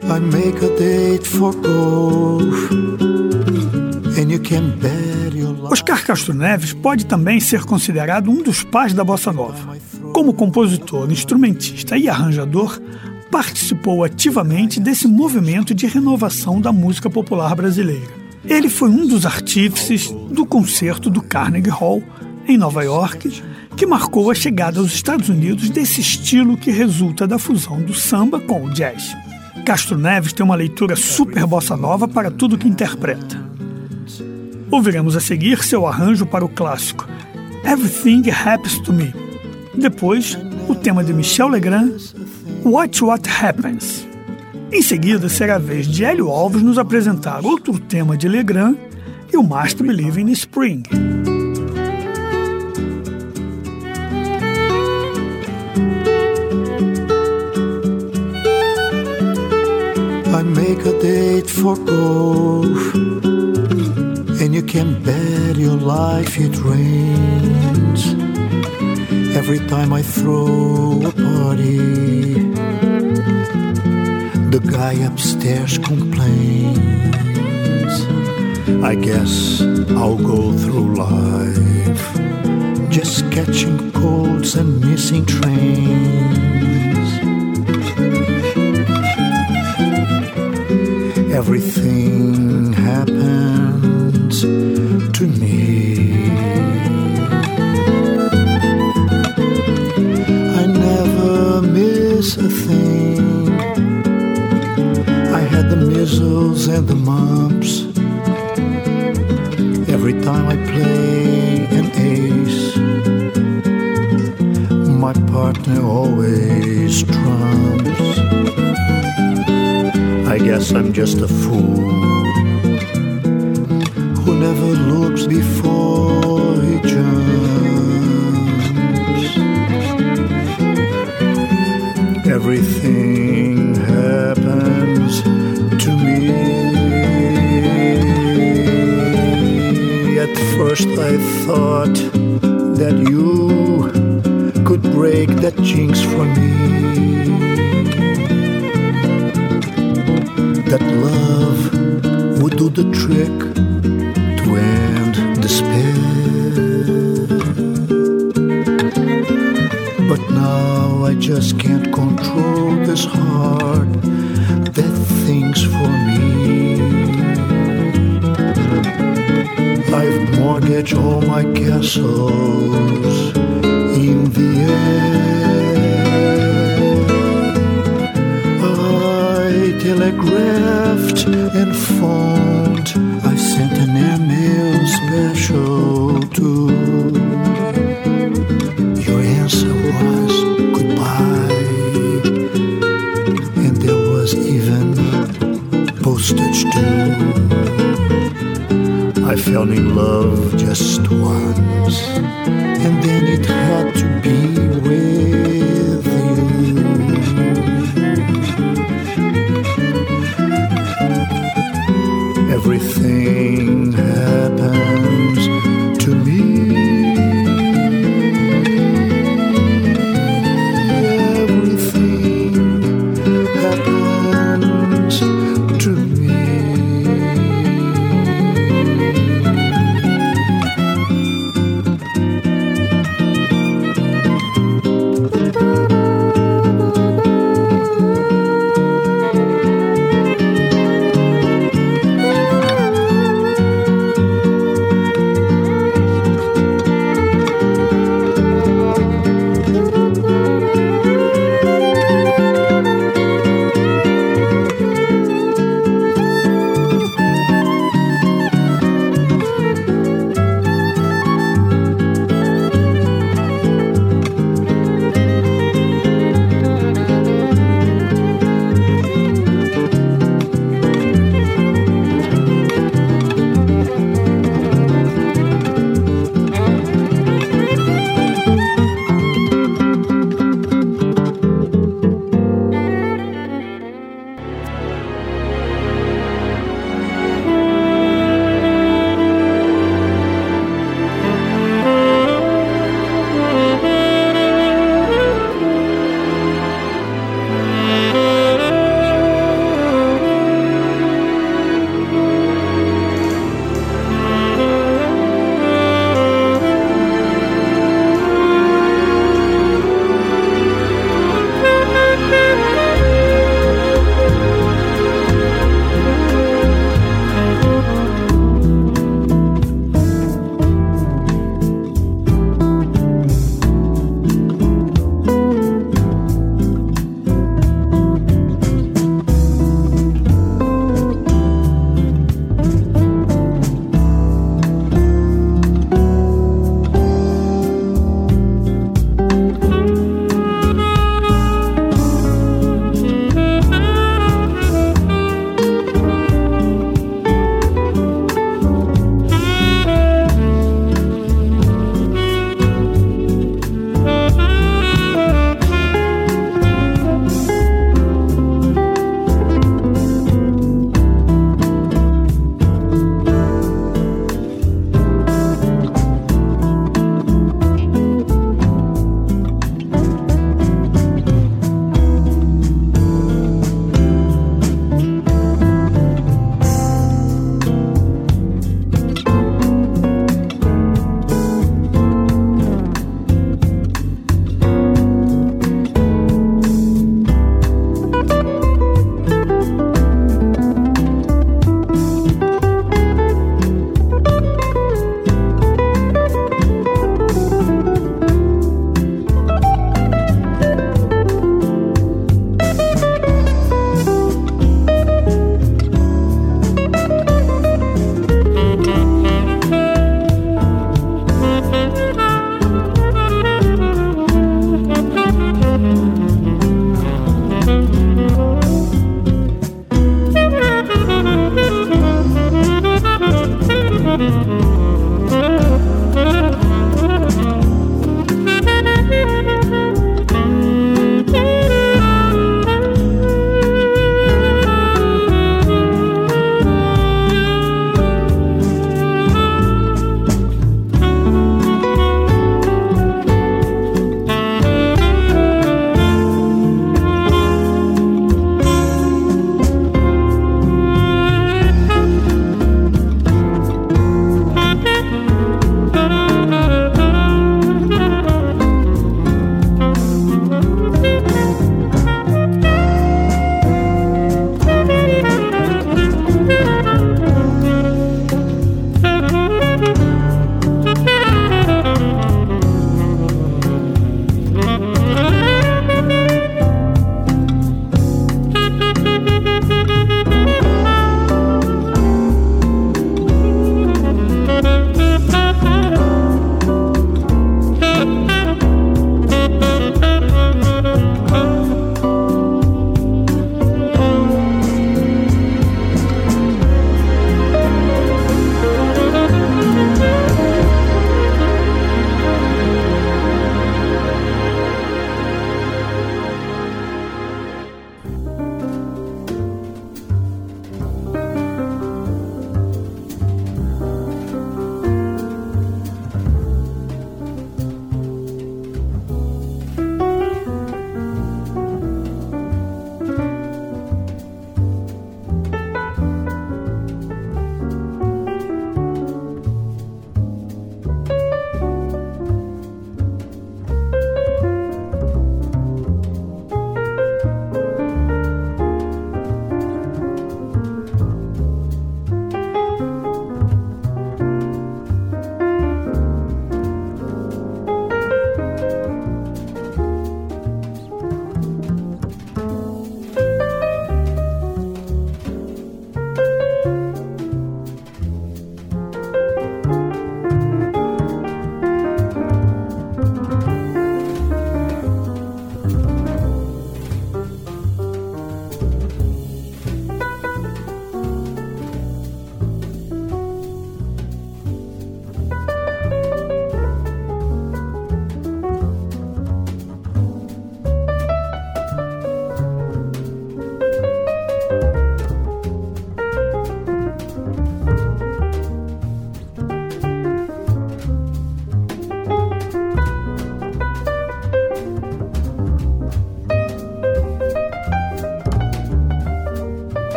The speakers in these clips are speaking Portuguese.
I make a date for golf, and you can bet your life. Oscar Castro Neves pode também ser considerado um dos pais da bossa nova. Como compositor, instrumentista e arranjador, participou ativamente desse movimento de renovação da música popular brasileira. Ele foi um dos artífices do concerto do Carnegie Hall, em Nova York, que marcou a chegada aos Estados Unidos desse estilo que resulta da fusão do samba com o jazz. Castro Neves tem uma leitura super bossa nova para tudo que interpreta. Ouviremos a seguir seu arranjo para o clássico Everything Happens to Me. Depois, o tema de Michel Legrand, Watch What Happens. Em seguida, será a vez de Hélio Alves nos apresentar outro tema de Legrand e o Must Believe in Spring. I make a date for golf, and you can bet your life it rains. Every time I throw a party, the guy upstairs complains. I guess I'll go through life just catching colds and missing trains. Everything happens to me. I never miss a thing. I had the measles and the mumps. Every time I play an ace, my partner always trumps. I guess I'm just a fool who never looks before he jumps. Everything happens to me. At first I thought that you could break that jinx for me, that love would do the trick to end despair. But now I just can't control this heart that thinks for me. I've mortgaged all my castles in the air. I telegraphed and phoned. I sent an email special too. Your answer was goodbye, and there was even postage too. I fell in love just once, and then it had to be with you. Everything happens to me. Everything happens to me.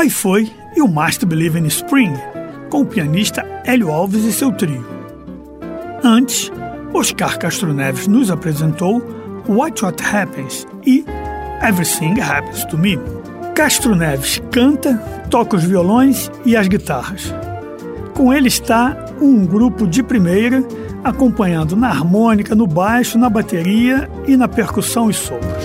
Aí foi e o Must Believe in Spring, com o pianista Hélio Alves e seu trio. Antes, Oscar Castro Neves nos apresentou Watch What Happens e Everything Happens to Me. Castro Neves canta, toca os violões e as guitarras. Com ele está um grupo de primeira, acompanhando na harmônica, no baixo, na bateria e na percussão e sopros.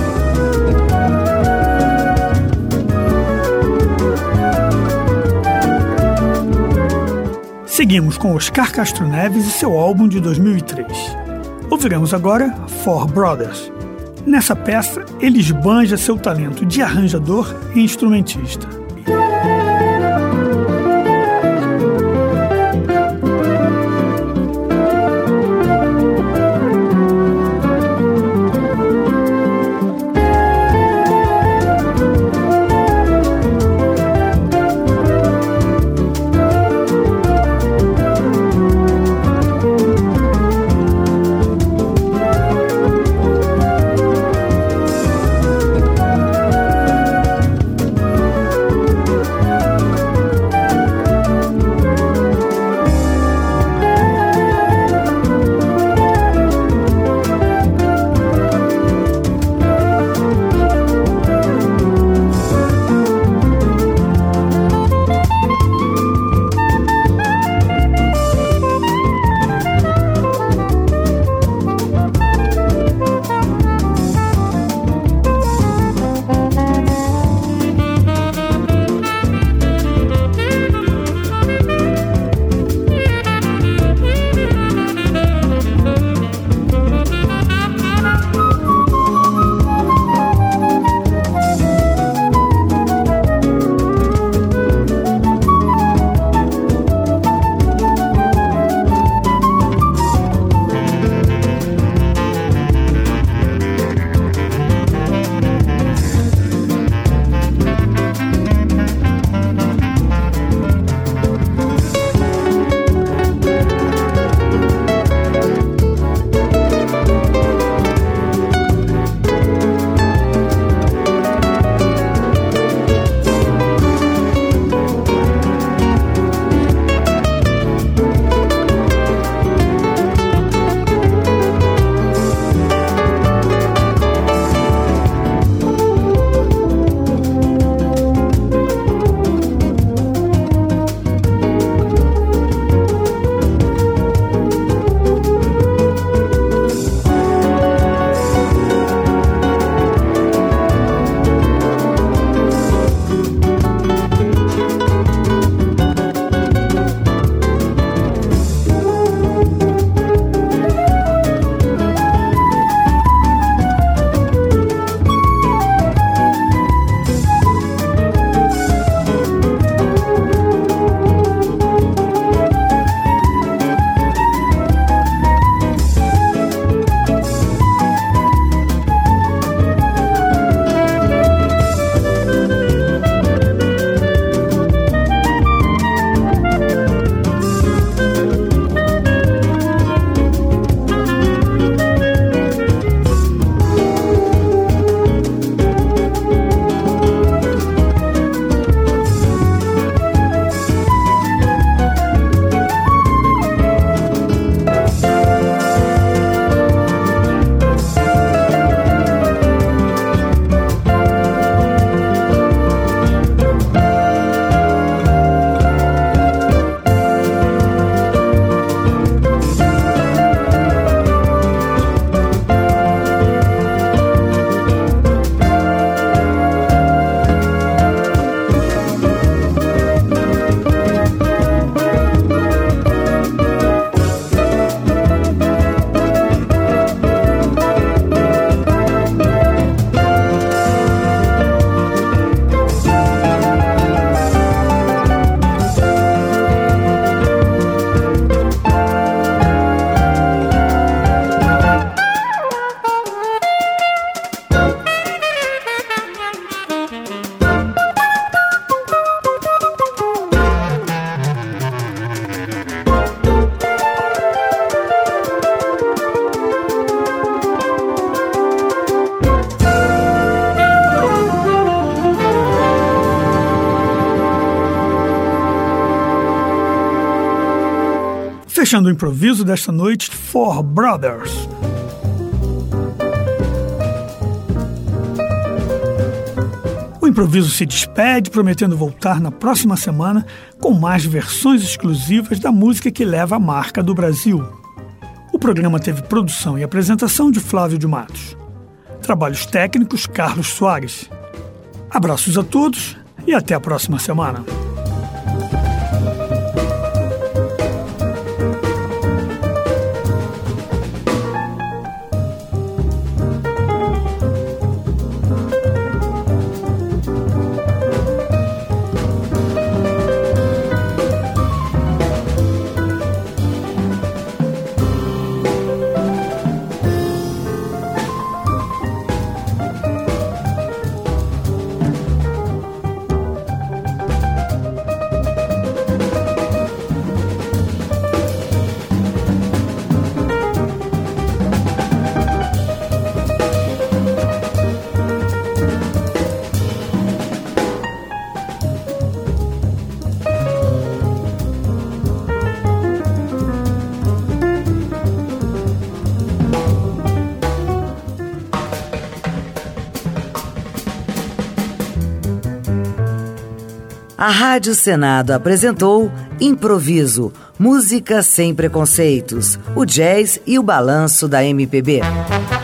Seguimos com Oscar Castro Neves e seu álbum de 2003. Ouviremos agora Four Brothers. Nessa peça, ele esbanja seu talento de arranjador e instrumentista. Fechando o improviso desta noite, Four Brothers. O improviso se despede, prometendo voltar na próxima semana com mais versões exclusivas da música que leva a marca do Brasil. O programa teve produção e apresentação de Flávio de Matos. Trabalhos técnicos, Carlos Soares. Abraços a todos e até a próxima semana. A Rádio Senado apresentou Improviso, música sem preconceitos, o jazz e o balanço da MPB.